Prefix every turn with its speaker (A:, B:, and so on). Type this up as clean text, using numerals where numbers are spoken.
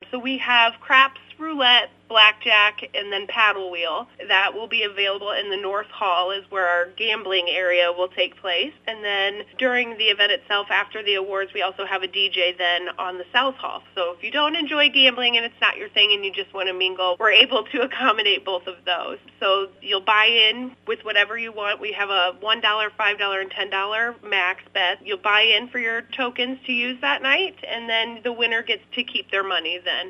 A: So we have craps, roulette, blackjack, and then paddle wheel. That will be available in the North Hall is where our gambling area will take place. And then during the event itself, after the awards, we also have a DJ then on the South Hall. So if you don't enjoy gambling and it's not your thing and you just want to mingle, we're able to accommodate both of those. So you'll buy in with whatever you want. We have a $1, $5, and $10 max bet. You'll buy in for your tokens to use that night, and then the winner gets to keep their money then.